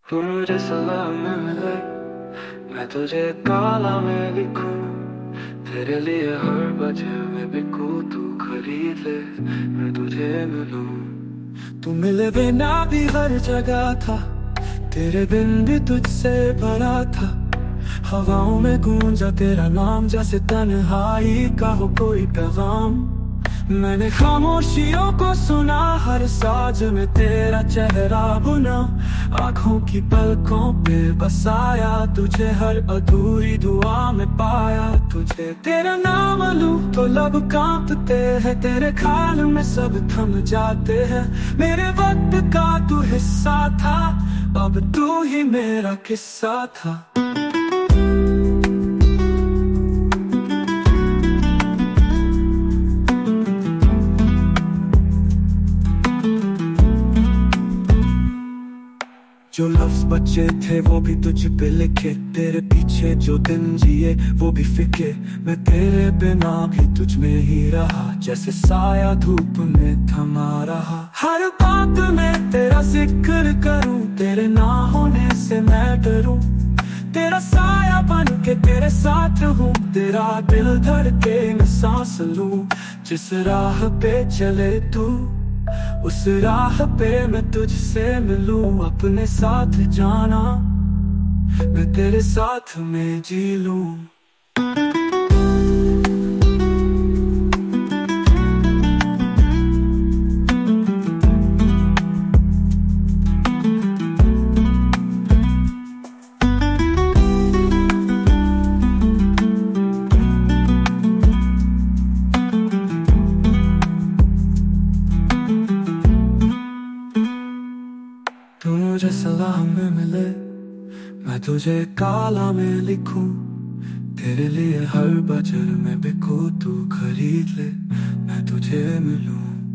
तू मुझे सलाह में मिले, मैं तुझे काला में लिखूं। तेरे लिए हर बजे में बिकूं, तू खरीद ले मैं तुझे मिलूं। तू मिले बिना भी हर जगह था, तेरे बिन भी तुझसे भरा था। हवाओं में गूंजा तेरा नाम, जैसे तन्हाई का हो कोई पैगाम। मैंने खामोशियों को सुना, हर साज में तेरा चेहरा बुना। आँखों की पलकों पे बसाया तुझे, हर अधूरी दुआ में पाया तुझे। तेरा नाम लूं तो लब कांपते हैं, तेरे ख्याल में सब थम जाते हैं। मेरे वक्त का तू हिस्सा था, अब तू ही मेरा किस्सा था। जो लफ्ज बचे थे वो भी तुझ पे लिखे, तेरे पीछे जो दिन जिए वो भी फिके। मैं तेरे बिना भी तुझ में ही रहा, जैसे साया धूप में थमा रहा। हर बात में तेरा जिक्र करूं, तेरे ना होने से मैं डरूं। तेरा साया बन के तेरे साथ हूँ, तेरा दिल धड़के मैं सांस लूं। जिस राह पे चले तू, उस राह पे मैं तुझसे मिलूं। अपने साथ जाना, मैं तेरे साथ में जी लूं। तू मुझे सलाह में मिले, मैं तुझे काला में लिखूं। तेरे लिए हर बजर में बिकूं, तू खरीद ले मैं तुझे मिलूं।